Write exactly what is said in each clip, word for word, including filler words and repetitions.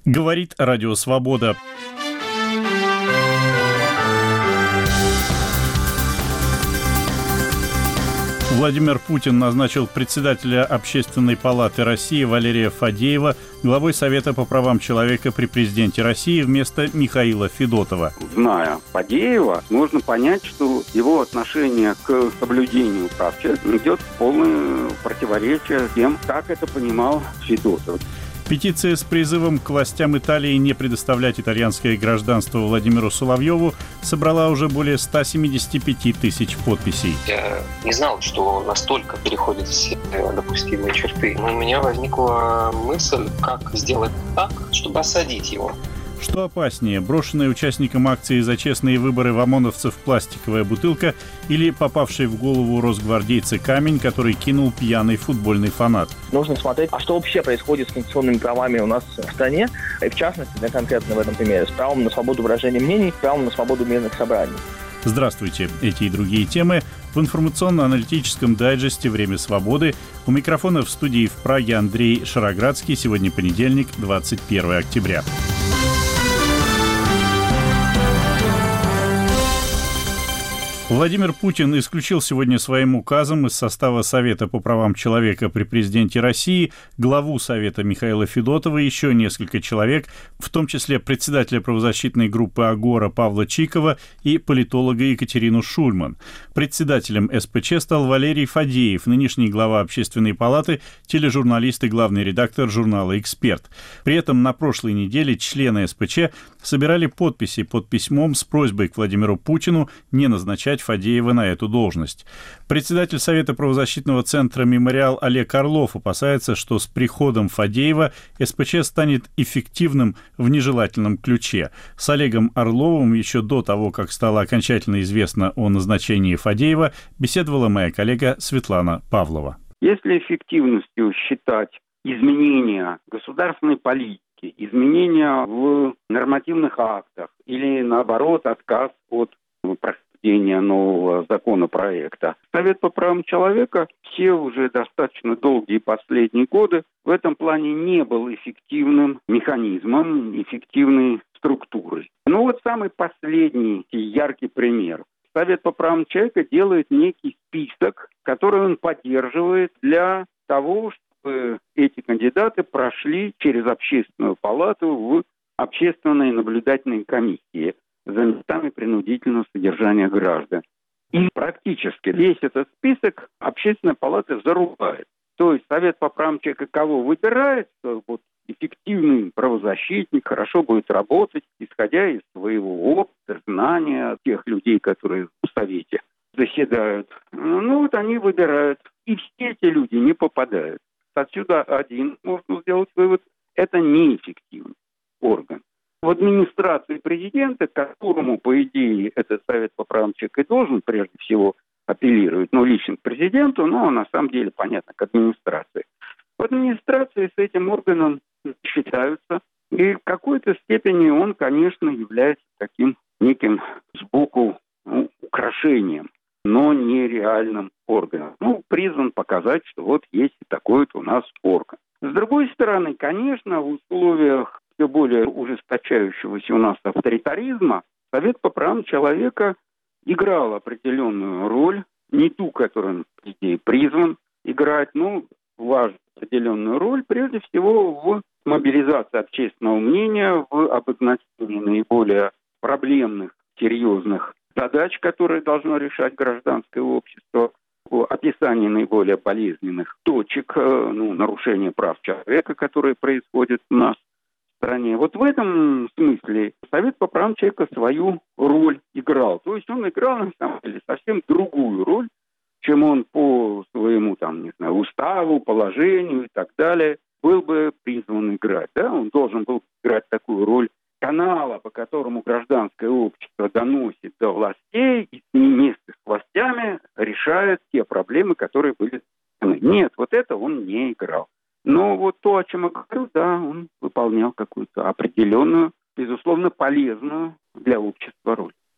Говорит Радио Свобода. Владимир Путин назначил председателя Общественной палаты России Валерия Фадеева главой Совета по правам человека при президенте России вместо Михаила Федотова. Зная Фадеева, можно понять, что его отношение к соблюдению прав человека идет в полное противоречие тем, как это понимал Федотов. Петиция с призывом к властям Италии не предоставлять итальянское гражданство Владимиру Соловьеву собрала уже более ста семидесяти пяти тысяч подписей. Я не знал, что настолько переходят все допустимые черты. Но у меня возникла мысль, как сделать так, чтобы осадить его. Что опаснее, брошенная участникам акции за честные выборы в ОМОНовцев пластиковая бутылка или попавший в голову росгвардейца камень, который кинул пьяный футбольный фанат? Нужно смотреть, а что вообще происходит с конституционными правами у нас в стране, и в частности, да, конкретно в этом примере, с правом на свободу выражения мнений, с правом на свободу мирных собраний. Здравствуйте. Эти и другие темы в информационно-аналитическом дайджесте «Время свободы». У микрофона в студии в Праге Андрей Шароградский. Сегодня понедельник, двадцать первое октября. Владимир Путин исключил сегодня своим указом из состава Совета по правам человека при президенте России главу Совета Михаила Федотова и еще несколько человек, в том числе председателя правозащитной группы «Агора» Павла Чикова и политолога Екатерину Шульман. Председателем эс пэ че стал Валерий Фадеев, нынешний глава Общественной палаты, тележурналист и главный редактор журнала «Эксперт». При этом на прошлой неделе члены эс пэ че собирали подписи под письмом с просьбой к Владимиру Путину не назначать Фадеева на эту должность. Председатель Совета правозащитного центра «Мемориал» Олег Орлов опасается, что с приходом Фадеева эс пэ че станет эффективным в нежелательном ключе. С Олегом Орловым еще до того, как стало окончательно известно о назначении Фадеева, беседовала моя коллега Светлана Павлова. Если эффективностью считать изменения государственной политики, изменения в нормативных актах или, наоборот, отказ от прохождения нового законопроекта, Совет по правам человека все уже достаточно долгие последние годы в этом плане не был эффективным механизмом, эффективной структурой. Ну вот самый последний яркий пример. Совет по правам человека делает некий список, который он поддерживает для того, чтобы эти кандидаты прошли через общественную палату в общественные наблюдательные комиссии за местами принудительного содержания граждан. И практически весь этот список общественная палата зарубает. То есть Совет по правам человека кого выбирает, что вот эффективный правозащитник хорошо будет работать, исходя из своего опыта, знания тех людей, которые в Совете заседают. Ну вот они выбирают. И все эти люди не попадают. Отсюда один можно сделать вывод. Это неэффективный орган. В администрации президента, которому, по идее, этот Совет по правам человека и должен прежде всего апеллировать, ну, лично к президенту, но на самом деле, понятно, к администрации. В администрации с этим органом считаются, и в какой-то степени он, конечно, является таким неким сбоку ну, украшением, но не реальным органом. Ну, призван показать, что вот есть и такой вот у нас орган. С другой стороны, конечно, в условиях все более ужесточающегося у нас авторитаризма, Совет по правам человека играл определенную роль, не ту, которую он, по идее, призван играть, но важную определенную роль, прежде всего, в мобилизации общественного мнения, в обозначении наиболее проблемных, серьезных задач, которые должно решать гражданское общество, в описании наиболее болезненных точек, ну, нарушения прав человека, которые происходят у нас в стране. Вот в этом смысле Совет по правам человека свою роль играл. То есть он играл, на самом деле, совсем другую роль, чем он по своему, там, не знаю, уставу, положению и так далее был бы призван играть. Да? Он должен был играть такую роль канала, по которому гражданское общество доносит до властей и вместе с властями решает те проблемы, которые были. Нет, вот это он не играл. Но вот то, о чем я говорю, да, он выполнял какую-то определенную, безусловно, полезную для общества роль.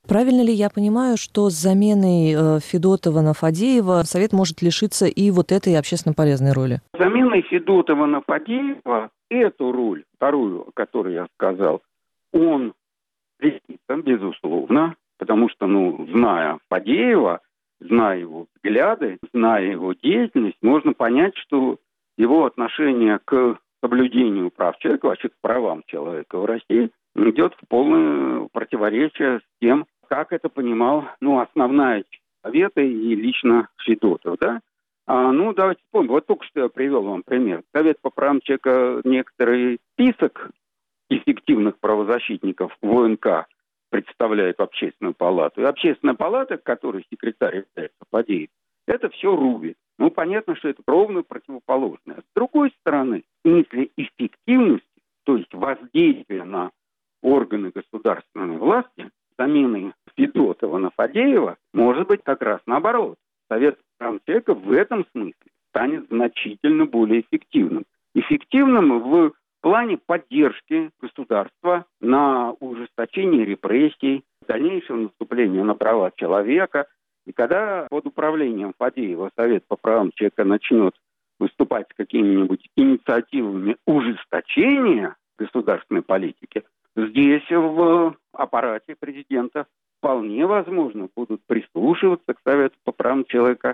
Правильно ли я понимаю, что с заменой Федотова на Фадеева Совет может лишиться и вот этой общественно полезной роли? Заменой Федотова на Фадеева эту роль, вторую, о которой я сказал, он лишится, безусловно, потому что, ну, зная Фадеева, зная его взгляды, зная его деятельность, можно понять, что его отношение к соблюдению прав человека, вообще к правам человека в России, идет в полное противоречие с тем, как это понимал, ну, основная Совета и лично Федотов, да? А, ну, давайте вспомним. Вот только что я привел вам пример. Совет по правам человека некоторый список эффективных правозащитников в ОНК представляет в Общественную палату. И Общественная палата, которой секретарь является Фадеев, это все рубит. Ну, понятно, что это ровно противоположное. С другой стороны, в смысле эффективности, то есть воздействия на органы государственной власти, замены Федотова на Фадеева, может быть как раз наоборот. Совет по правам человека в этом смысле станет значительно более эффективным. Эффективным в плане поддержки государства на ужесточение репрессий, дальнейшего наступления на права человека. И когда под управлением Фадеева Совет по правам человека начнет выступать с какими-нибудь инициативами ужесточения государственной политики, здесь в аппарате президента вполне возможно будут прислушиваться к Совету по правам человека,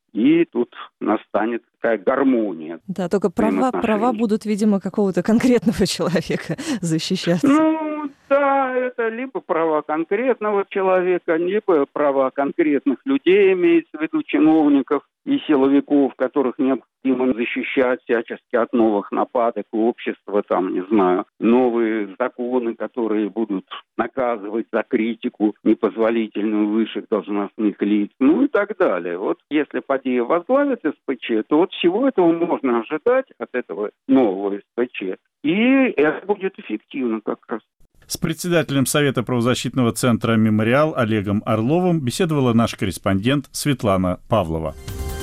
и тут настанет такая гармония. Да, только права, права будут, видимо, какого-то конкретного человека защищаться. Ну, да, это либо права конкретного человека, либо права конкретных людей, имеется в виду чиновников и силовиков, которых необходимо защищать всячески от новых нападок общества, там, не знаю, новые законы, которые будут наказывать за критику непозволительную высших должностных лиц, ну и так далее. Вот если Фадеев возглавит СПЧ, то вот всего этого можно ожидать от этого нового СПЧ, и это будет эффективно как раз. С председателем Совета правозащитного центра «Мемориал» Олегом Орловым беседовала наш корреспондент Светлана Павлова.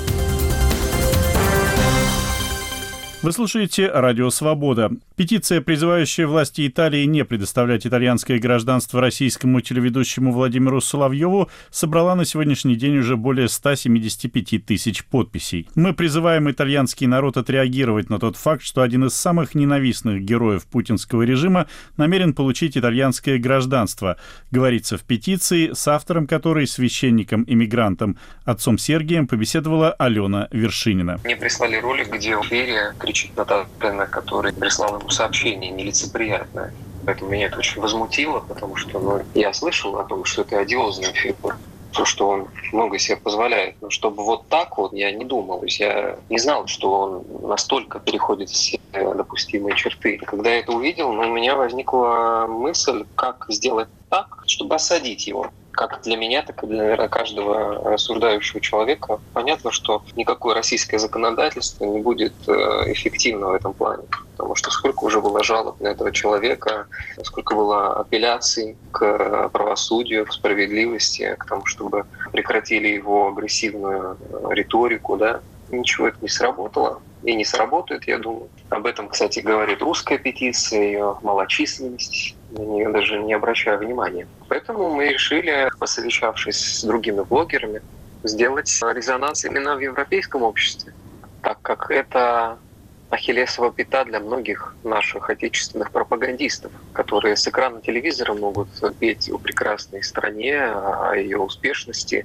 Вы слушаете «Радио Свобода». Петиция, призывающая власти Италии не предоставлять итальянское гражданство российскому телеведущему Владимиру Соловьеву, собрала на сегодняшний день уже более ста семидесяти пяти тысяч подписей. Мы призываем итальянский народ отреагировать на тот факт, что один из самых ненавистных героев путинского режима намерен получить итальянское гражданство, говорится в петиции, с автором которой, священником-иммигрантом, отцом Сергием, побеседовала Алена Вершинина. Мне прислали ролик, где в эфире кричит Наталья, который прислал ему сообщение нелицеприятное. Поэтому меня это очень возмутило, потому что ну, я слышал о том, что это одиозная фигура, то, что он много себе позволяет. Но чтобы вот так вот, я не думал. То есть я не знал, что он настолько переходит все допустимые черты. Когда я это увидел, ну, у меня возникла мысль, как сделать так, чтобы осадить его. Как для меня, так и для, наверное, каждого рассуждающего человека понятно, что никакое российское законодательство не будет эффективно в этом плане. Потому что сколько уже было жалоб на этого человека, сколько было апелляций к правосудию, к справедливости, к тому, чтобы прекратили его агрессивную риторику, да, ничего это не сработало. И не сработает, я думаю. Об этом, кстати, говорит русская петиция, ее малочисленность. На нее даже не обращаю внимания. Поэтому мы решили, посовещавшись с другими блогерами, сделать резонанс именно в европейском обществе, так как это ахиллесова пята для многих наших отечественных пропагандистов, которые с экрана телевизора могут петь о прекрасной стране, о ее успешности,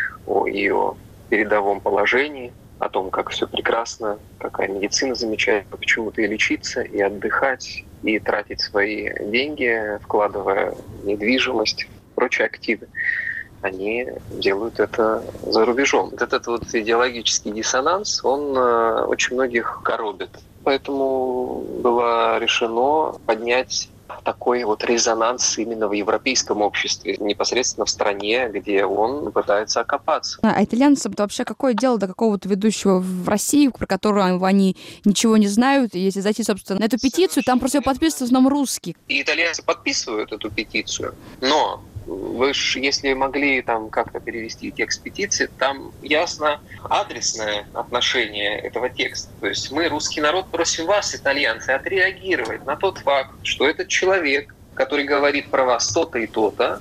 о ее передовом положении, о том, как все прекрасно, какая медицина замечательная, почему-то и лечиться, и отдыхать, и тратить свои деньги, вкладывая в недвижимость, прочие активы. Они делают это за рубежом. Вот этот вот идеологический диссонанс, он очень многих коробит. Поэтому было решено поднять такой вот резонанс именно в европейском обществе, непосредственно в стране, где он пытается окопаться. А итальянцам-то вообще какое дело до какого-то ведущего в России, про которого они ничего не знают? И если зайти, собственно, на эту петицию, там просто подписывают в основном русские. И итальянцы подписывают эту петицию, но вы же, если могли там как-то перевести текст петиции, там ясно адресное отношение этого текста. То есть мы, русский народ, просим вас, итальянцы, отреагировать на тот факт, что этот человек, который говорит про вас то-то и то-то,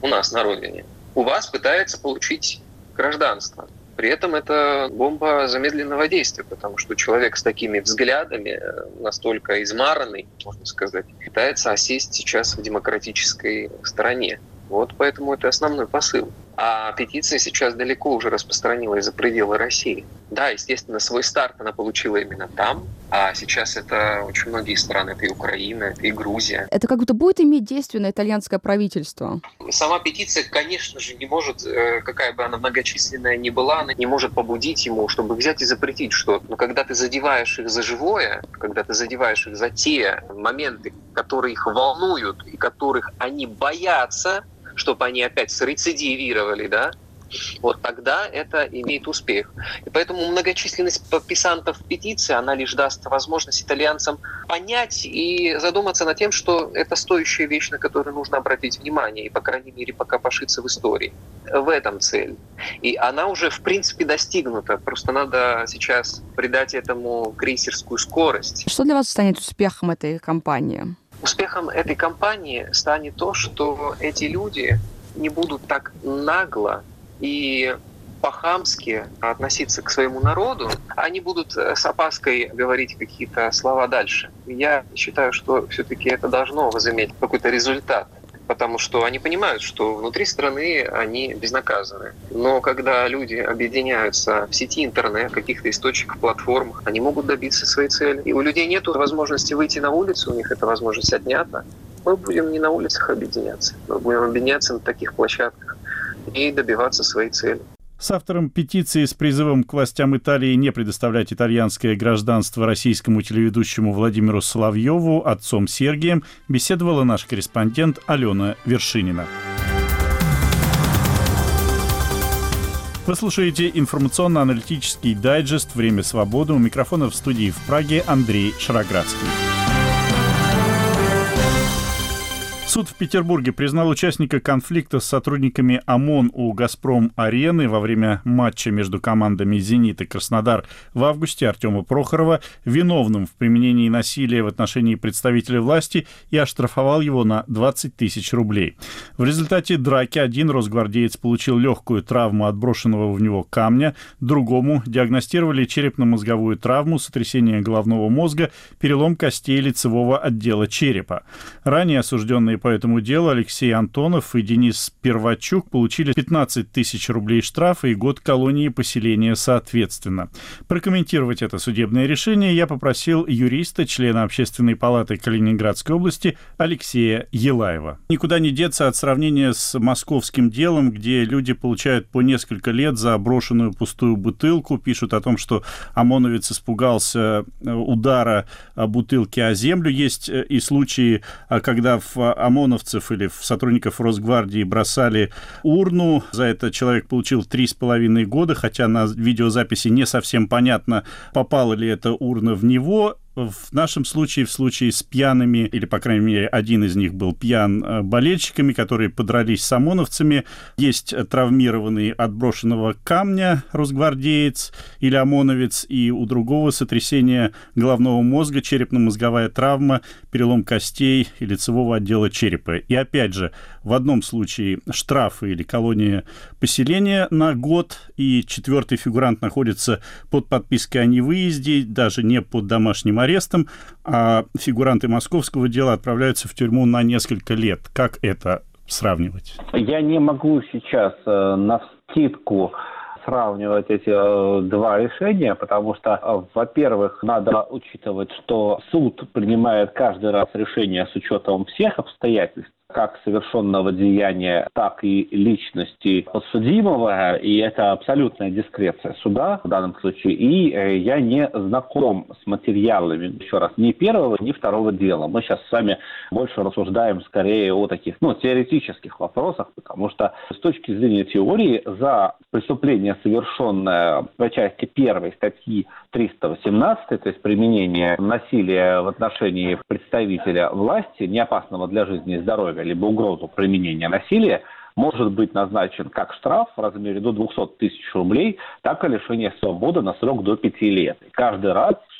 у нас на родине, у вас пытается получить гражданство. При этом это бомба замедленного действия, потому что человек с такими взглядами, настолько измаранный, можно сказать, пытается осесть сейчас в демократической стороне. Вот поэтому это основной посыл. А петиция сейчас далеко уже распространилась за пределы России. Да, естественно, свой старт она получила именно там, а сейчас это очень многие страны, это и Украина, это и Грузия. Это как будто будет иметь действие на итальянское правительство? Сама петиция, конечно же, не может, какая бы она многочисленная ни была, она не может побудить ему, чтобы взять и запретить что-то. Но когда ты задеваешь их за живое, когда ты задеваешь их за те моменты, которые их волнуют и которых они боятся, чтобы они опять срецидивировали, да, вот тогда это имеет успех. И поэтому многочисленность подписантов петиции, она лишь даст возможность итальянцам понять и задуматься над тем, что это стоящая вещь, на которую нужно обратить внимание, и, по крайней мере, пока пошиться в истории. В этом цель. И она уже, в принципе, достигнута. Просто надо сейчас придать этому крейсерскую скорость. Что для вас станет успехом этой кампании? Успехом этой кампании станет то, что эти люди не будут так нагло и по-хамски относиться к своему народу, они будут с опаской говорить какие-то слова дальше. Я считаю, что все-таки это должно возыметь какой-то результат, потому что они понимают, что внутри страны они безнаказаны. Но когда люди объединяются в сети интернет, в каких-то источниках, платформах, они могут добиться своей цели. И у людей нет возможности выйти на улицу, у них эта возможность отнята. Мы будем не на улицах объединяться, мы будем объединяться на таких площадках и добиваться своей цели. С автором петиции с призывом к властям Италии не предоставлять итальянское гражданство российскому телеведущему Владимиру Соловьеву, отцом Сергием, беседовала наш корреспондент Алена Вершинина. Вы слушаете информационно-аналитический дайджест «Время свободы». У микрофона в студии в Праге Андрей Шароградский. Суд в Петербурге признал участника конфликта с сотрудниками ОМОН у «Газпром-арены» во время матча между командами «Зенит» и «Краснодар» в августе Артема Прохорова виновным в применении насилия в отношении представителя власти и оштрафовал его на двадцать тысяч рублей. В результате драки один росгвардеец получил легкую травму от брошенного в него камня, другому диагностировали черепно-мозговую травму, сотрясение головного мозга, перелом костей лицевого отдела черепа. Ранее осужденные по этому делу Алексей Антонов и Денис Первачук получили пятнадцать тысяч рублей штрафа и год колонии поселения соответственно. Прокомментировать это судебное решение я попросил юриста, члена Общественной палаты Калининградской области Алексея Елаева. Никуда не деться от сравнения с московским делом, где люди получают по несколько лет за брошенную пустую бутылку, пишут о том, что ОМОНовец испугался удара бутылки о землю. Есть и случаи, когда в ОМОНовцев или в сотрудников Росгвардии бросали урну. За это человек получил три с половиной года, хотя на видеозаписи не совсем понятно, попала ли эта урна в него. В нашем случае, в случае с пьяными, или, по крайней мере, один из них был пьян, болельщиками, которые подрались с ОМОНовцами, есть травмированный от брошенного камня росгвардеец или ОМОНовец, и у другого сотрясение головного мозга, черепно-мозговая травма, перелом костей и лицевого отдела черепа. И опять же, в одном случае штрафы или колония поселения на год, и четвертый фигурант находится под подпиской о невыезде, даже не под домашним арестом, а фигуранты московского дела отправляются в тюрьму на несколько лет. Как это сравнивать? Я не могу сейчас э, навскидку сравнивать эти э, два решения, потому что, э, во-первых, надо учитывать, что суд принимает каждый раз решение с учетом всех обстоятельств, как совершенного деяния, так и личности подсудимого, и это абсолютная дискреция суда в данном случае, и э, я не знаком с материалами, еще раз, ни первого, ни второго дела. Мы сейчас с вами больше рассуждаем скорее о таких, ну, теоретических вопросах, потому что с точки зрения теории за преступление, совершенное по части первой статьи триста восемнадцать, то есть применение насилия в отношении представителя власти, не опасного для жизни и здоровья, либо угрозу применения насилия, может быть назначен как штраф в размере до двухсот тысяч рублей, так и лишение свободы на срок до пяти лет. И каждый раз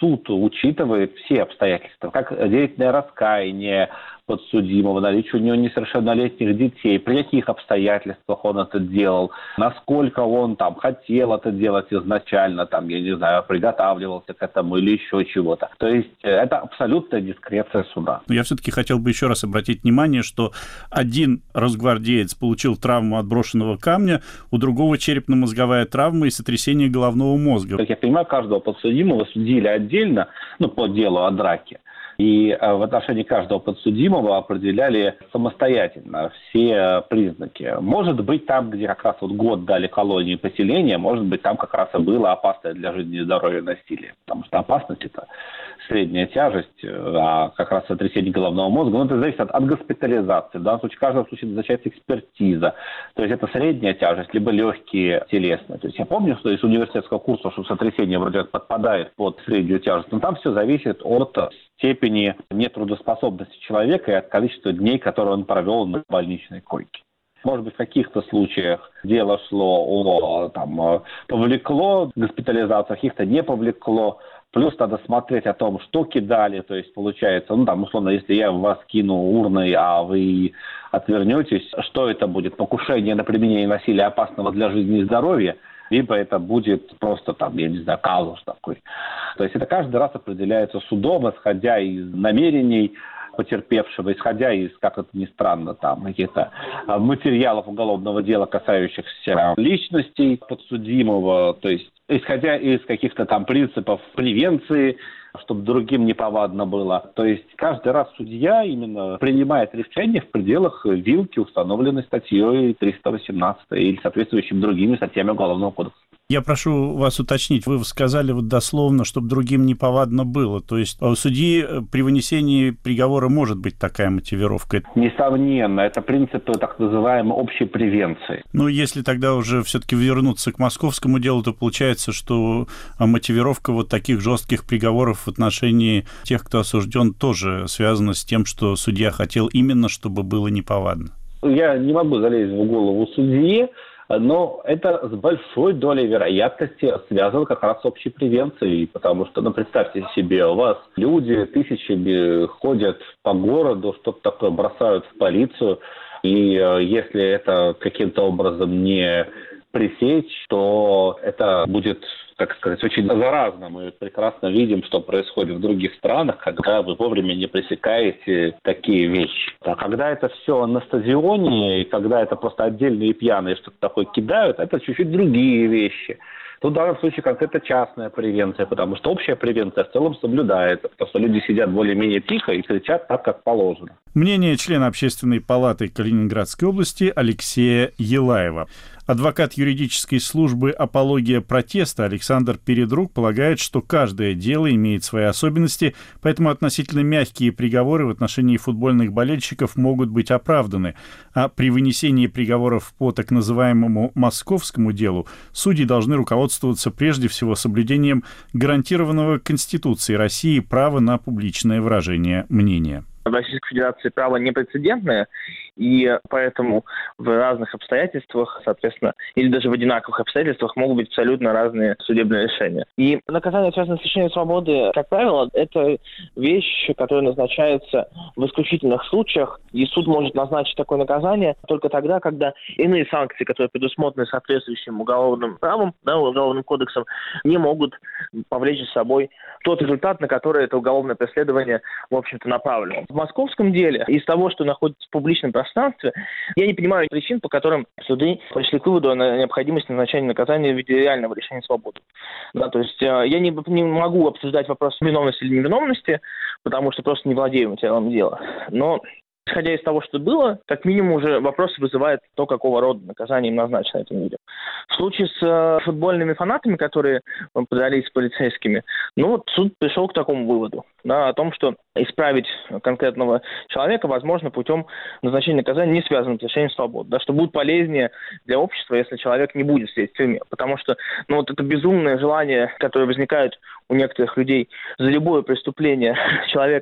суд учитывает все обстоятельства, как деятельное раскаяние подсудимого, наличие у него несовершеннолетних детей, при каких обстоятельствах он это делал, насколько он там хотел это делать изначально, там, я не знаю, приготавливался к этому или еще чего-то. То есть это абсолютная дискреция суда. Но я все-таки хотел бы еще раз обратить внимание, что один росгвардеец получил травму от брошенного камня, у другого черепно-мозговая травма и сотрясение головного мозга. Как я понимаю, каждого подсудимого судили отдельно, ну, по делу о драке. И в отношении каждого подсудимого определяли самостоятельно все признаки. Может быть, там, где как раз вот год дали колонии поселения, может быть, там как раз и было опасное для жизни и здоровья насилие. Потому что опасность – это средняя тяжесть, а как раз сотрясение головного мозга. Ну, это зависит от, от госпитализации. В данном случае, в каждом случае назначается экспертиза. То есть это средняя тяжесть, либо легкие телесные. То есть я помню, что из университетского курса, что сотрясение вроде подпадает под среднюю тяжесть, но там все зависит от степени нетрудоспособности человека и от количества дней, которые он провел на больничной койке. Может быть, в каких-то случаях дело шло о, там, повлекло госпитализацию, каких-то не повлекло. Плюс надо смотреть о том, что кидали, то есть получается, ну там, условно, если я в вас кину урной, а вы отвернетесь, что это будет? Покушение на применение насилия опасного для жизни и здоровья? Либо это будет просто там, я не знаю, казус такой. То есть это каждый раз определяется судом, исходя из намерений потерпевшего, исходя из, как это ни странно, там каких-то материалов уголовного дела, касающихся личностей подсудимого, то есть исходя из каких-то там принципов превенции, чтобы другим неповадно было. То есть каждый раз судья именно принимает решение в пределах вилки, установленной статьей триста восемнадцать или соответствующими другими статьями Уголовного кодекса. Я прошу вас уточнить, вы сказали вот дословно, чтобы другим неповадно было. То есть у судьи при вынесении приговора может быть такая мотивировка? Несомненно, это принципы так называемой общей превенции. Ну, если тогда уже все-таки вернуться к московскому делу, то получается, что мотивировка вот таких жестких приговоров в отношении тех, кто осужден, тоже связана с тем, что судья хотел именно, чтобы было неповадно. Я не могу залезть в голову судьи, но это с большой долей вероятности связано как раз с общей превенцией, потому что, ну, представьте себе, у вас люди тысячами ходят по городу, что-то такое бросают в полицию, и э, если это каким-то образом не пресечь, то это будет, так сказать, очень заразно. Мы прекрасно видим, что происходит в других странах, когда вы вовремя не пресекаете такие вещи. А когда это все на стадионе, и когда это просто отдельные пьяные что-то такое кидают, это чуть-чуть другие вещи. Тут в данном случае конкретно частная превенция, потому что общая превенция в целом соблюдается, потому что люди сидят более-менее тихо и кричат так, как положено. Мнение члена Общественной палаты Калининградской области Алексея Елаева. Адвокат юридической службы «Апология протеста» Александр Передрук полагает, что каждое дело имеет свои особенности, поэтому относительно мягкие приговоры в отношении футбольных болельщиков могут быть оправданы. А при вынесении приговоров по так называемому московскому делу судьи должны руководствоваться прежде всего соблюдением гарантированного Конституцией России права на публичное выражение мнения. В Российской Федерации право непрецедентное, и поэтому в разных обстоятельствах, соответственно, или даже в одинаковых обстоятельствах могут быть абсолютно разные судебные решения. И наказание, связанное с лишением свободы, как правило, это вещь, которая назначается в исключительных случаях, и суд может назначить такое наказание только тогда, когда иные санкции, которые предусмотрены соответствующим уголовным правом, да, уголовным кодексом, не могут повлечь за собой тот результат, на который это уголовное преследование, в общем-то, направлено. В московском деле, из того, что находится в публичном пространстве, я не понимаю причин, по которым суды пришли к выводу о необходимости назначения наказания в виде реального лишения свободы. Да, то есть я не, не могу обсуждать вопрос виновности или невиновности, потому что просто не владею материалом дела. Но исходя из того, что было, как минимум уже вопрос вызывает то, какого рода наказание им назначено этим людям. В случае с э, футбольными фанатами, которые подрались с полицейскими, ну вот суд пришел к такому выводу, да, о том, что исправить конкретного человека возможно путем назначения наказания, не связанным с лишением свободы, да, что будет полезнее для общества, если человек не будет сидеть в тюрьме. Потому что ну, вот это безумное желание, которое возникает у некоторых людей за любое преступление человека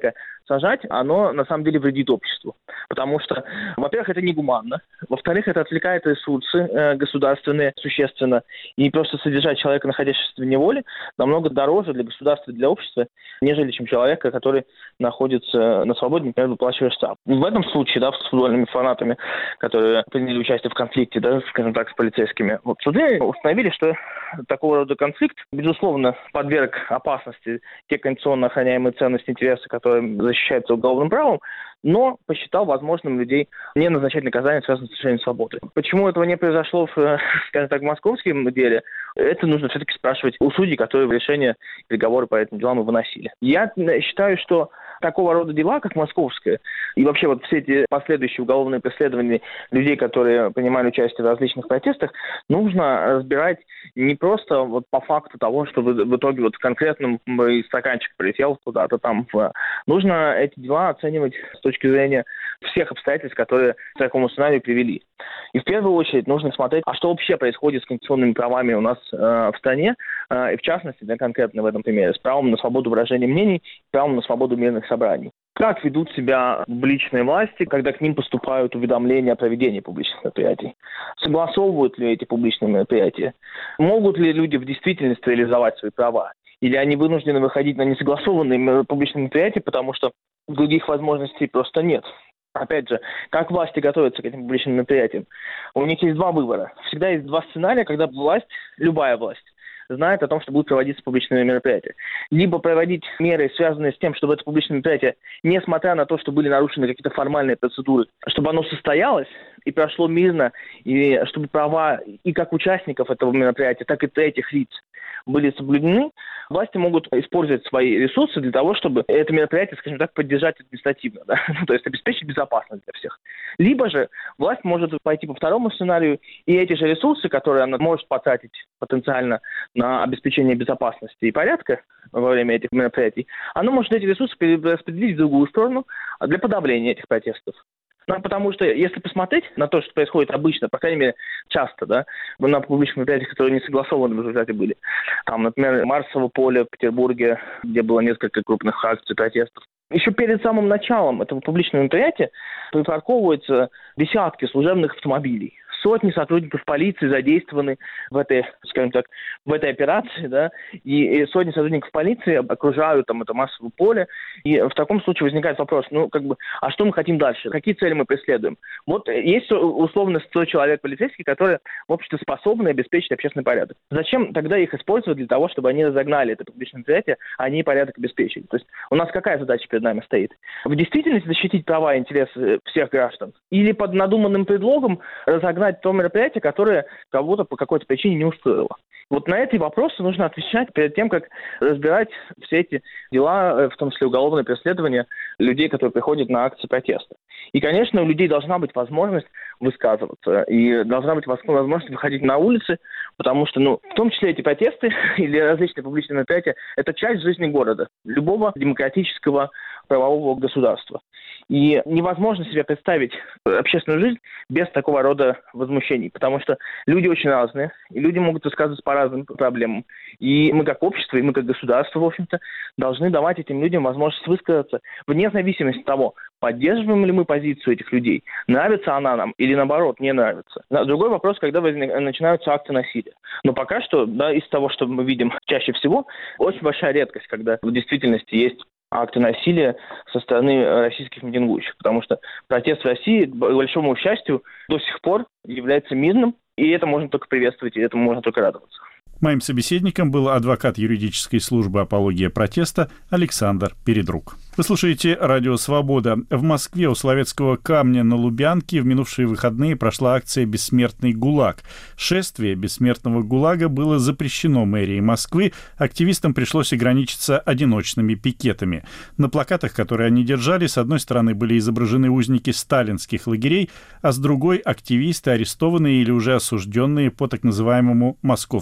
сажать, оно на самом деле вредит обществу. Потому что, во-первых, это негуманно, во-вторых, это отвлекает ресурсы э, государственные существенно, и просто содержать человека, находящегося в неволе, намного дороже для государства и для общества, нежели чем человека, который находится на свободе, например, выплачивая штраф. В этом случае, да, с футбольными фанатами, которые приняли участие в конфликте, да, скажем так, с полицейскими, вот суды установили, что такого рода конфликт, безусловно, подверг опасности те конституционно охраняемые ценности, интересы, которые защищаются уголовным правом, но посчитал возможным людей не назначать наказание, связанное с лишением свободы. Почему этого не произошло в, скажем так, в московском деле, это нужно все-таки спрашивать у судей, которые решения, приговоры по этим делам и выносили. Я считаю, что такого рода дела, как московское, и вообще вот все эти последующие уголовные преследования людей, которые принимали участие в различных протестах, нужно разбирать не просто вот по факту того, что в, в итоге вот конкретно стаканчик полетел куда-то там. В... Нужно эти дела оценивать с точки зрения всех обстоятельств, которые к такому сценарию привели. И в первую очередь нужно смотреть, а что вообще происходит с конституционными правами у нас э, в стране, э, и в частности, да, конкретно в этом примере, с правом на свободу выражения мнений, правом на свободу мирных собраний. Как ведут себя публичные власти, когда к ним поступают уведомления о проведении публичных мероприятий? Согласовывают ли эти публичные мероприятия? Могут ли люди в действительности реализовать свои права? Или они вынуждены выходить на несогласованные публичные мероприятия, потому что других возможностей просто нет? Опять же, как власти готовятся к этим публичным мероприятиям? У них есть два выбора. Всегда есть два сценария, когда власть, любая власть, знает о том, что будут проводиться публичные мероприятия. Либо проводить меры, связанные с тем, чтобы это публичное мероприятие, несмотря на то, что были нарушены какие-то формальные процедуры, чтобы оно состоялось и прошло мирно, и чтобы права и как участников этого мероприятия, так и третьих лиц были соблюдены, власти могут использовать свои ресурсы для того, чтобы это мероприятие, скажем так, поддержать административно, да? То есть обеспечить безопасность для всех. Либо же власть может пойти по второму сценарию, и эти же ресурсы, которые она может потратить потенциально на обеспечение безопасности и порядка во время этих мероприятий, она может эти ресурсы перераспределить в другую сторону для подавления этих протестов. Ну, потому что, если посмотреть на то, что происходит обычно, по крайней мере, часто, да, на публичных мероприятиях, которые не согласованы в результате были, там, например, Марсово поле в Петербурге, где было несколько крупных акций протестов. Еще перед самым началом этого публичного мероприятия припарковываются десятки служебных автомобилей. Сотни сотрудников полиции задействованы в этой, скажем так, в этой операции, да, и, и сотни сотрудников полиции окружают там это массовое поле. И в таком случае возникает вопрос, ну, как бы, а что мы хотим дальше? Какие цели мы преследуем? Вот есть условно сто человек полицейских, которые, в общем-то, способны обеспечить общественный порядок. Зачем тогда их использовать для того, чтобы они разогнали это публичное мероприятие, а они порядок обеспечили? То есть у нас какая задача перед нами стоит? В действительности защитить права и интересы всех граждан? Или под надуманным предлогом разогнать то мероприятие, которое кого-то по какой-то причине не устроило? Вот на эти вопросы нужно отвечать перед тем, как разбирать все эти дела, в том числе уголовные преследования людей, которые приходят на акции протеста. И, конечно, у людей должна быть возможность высказываться, и должна быть возможность выходить на улицы, потому что, ну, в том числе эти протесты или различные публичные мероприятия – это часть жизни города, любого демократического правового государства. И невозможно себе представить общественную жизнь без такого рода возмущений, потому что люди очень разные, и люди могут высказываться по разным проблемам. И мы как общество, и мы как государство, в общем-то, должны давать этим людям возможность высказаться вне зависимости от того, поддерживаем ли мы позицию этих людей, нравится она нам или, наоборот, не нравится. Другой вопрос, когда возник... начинаются акты насилия. Но пока что, да, из того, что мы видим чаще всего, очень большая редкость, когда в действительности есть акты насилия со стороны российских митингующих, потому что протест в России, к большому счастью, до сих пор является мирным, и это можно только приветствовать, и этому можно только радоваться. Моим собеседником был адвокат юридической службы «Апология протеста» Александр Передрук. Вы слушаете «Радио Свобода». В Москве у Соловецкого камня на Лубянке в минувшие выходные прошла акция «Бессмертный ГУЛАГ». Шествие бессмертного ГУЛАГа было запрещено мэрией Москвы. Активистам пришлось ограничиться одиночными пикетами. На плакатах, которые они держали, с одной стороны были изображены узники сталинских лагерей, а с другой – активисты, арестованные или уже осужденные по так называемому московскому делу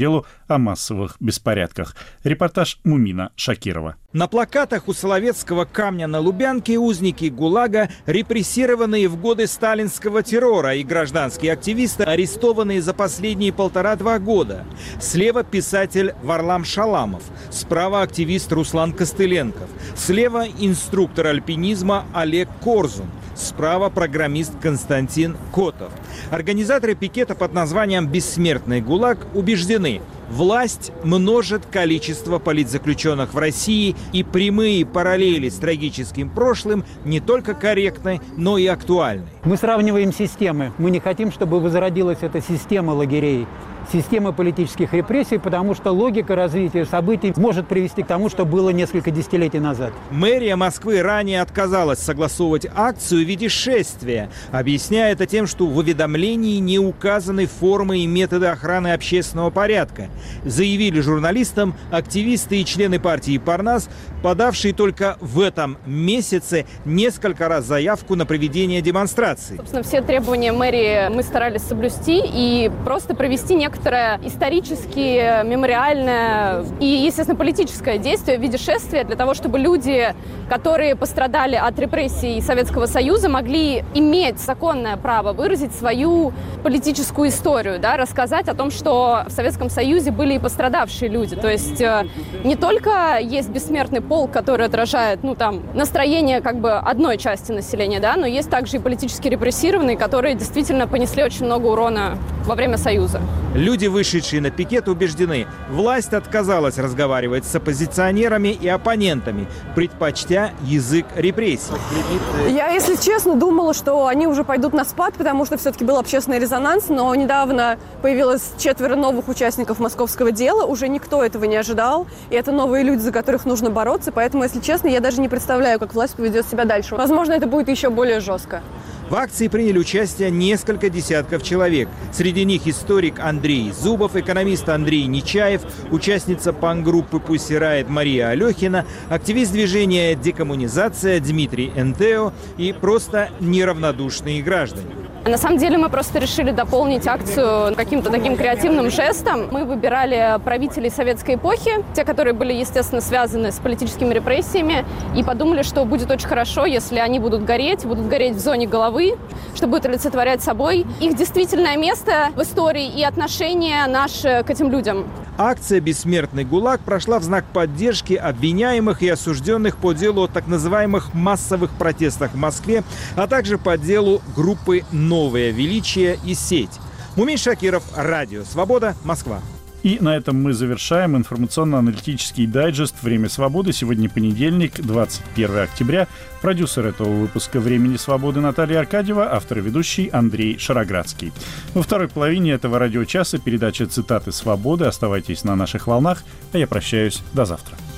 делу о массовых беспорядках. Репортаж Мумина Шакирова. На плакатах у Соловецкого камня на Лубянке узники ГУЛАГа, репрессированные в годы сталинского террора, и гражданские активисты, арестованные за последние полтора-два года. Слева писатель Варлам Шаламов, справа активист Руслан Костыленков, слева инструктор альпинизма Олег Корзун, справа программист Константин Котов. Организаторы пикета под названием «Бессмертный ГУЛАГ» убеждены: власть множит количество политзаключенных в России, и прямые параллели с трагическим прошлым не только корректны, но и актуальны. Мы сравниваем системы. Мы не хотим, чтобы возродилась эта система лагерей, система политических репрессий, потому что логика развития событий может привести к тому, что было несколько десятилетий назад. Мэрия Москвы ранее отказалась согласовывать акцию в виде шествия, объясняя это тем, что в уведомлении не указаны формы и методы охраны общественного порядка. Заявили журналистам активисты и члены партии «Парнас», подавшие только в этом месяце несколько раз заявку на проведение демонстрации. Собственно, все требования мэрии мы старались соблюсти и просто провести некоторое историческое, мемориальное и, естественно, политическое действие в виде шествия для того, чтобы люди, которые пострадали от репрессий Советского Союза, могли иметь законное право выразить свою политическую историю, да, рассказать о том, что в Советском Союзе были и пострадавшие люди. То есть не только есть бессмертный полк, который отражает, ну, там, настроение как бы одной части населения, да, но есть также и политически репрессированные, которые действительно понесли очень много урона во время Союза. Люди, вышедшие на пикет, убеждены: власть отказалась разговаривать с оппозиционерами и оппонентами, предпочтя язык репрессий. Я, если честно, думала, что они уже пойдут на спад, потому что все-таки был общественный резонанс, но недавно появилось четверо новых участников московского дела, уже никто этого не ожидал, и это новые люди, за которых нужно бороться, поэтому, если честно, я даже не представляю, как власть поведет себя дальше. Возможно, это будет еще более жестко. В акции приняли участие несколько десятков человек. Среди них историк Андрей Зубов, экономист Андрей Нечаев, участница панк-группы Pussy Riot Мария Алехина, активист движения «Декоммунизация» Дмитрий Энтео и просто неравнодушные граждане. На самом деле мы просто решили дополнить акцию каким-то таким креативным жестом. Мы выбирали правителей советской эпохи, те, которые были, естественно, связаны с политическими репрессиями, и подумали, что будет очень хорошо, если они будут гореть, будут гореть в зоне головы, что будет олицетворять собой их действительное место в истории и отношение наше к этим людям. Акция «Бессмертный ГУЛАГ» прошла в знак поддержки обвиняемых и осужденных по делу о так называемых массовых протестах в Москве, а также по делу группы «Новое величие» и «Сеть». Мумин Шакиров, Радио Свобода, Москва. И на этом мы завершаем информационно-аналитический дайджест «Время свободы». Сегодня понедельник, двадцать первое октября. Продюсер этого выпуска «Времени свободы» Наталья Аркадьева, автор и ведущий Андрей Шароградский. Во второй половине этого радиочаса передача «Цитаты свободы». Оставайтесь на наших волнах, а я прощаюсь до завтра.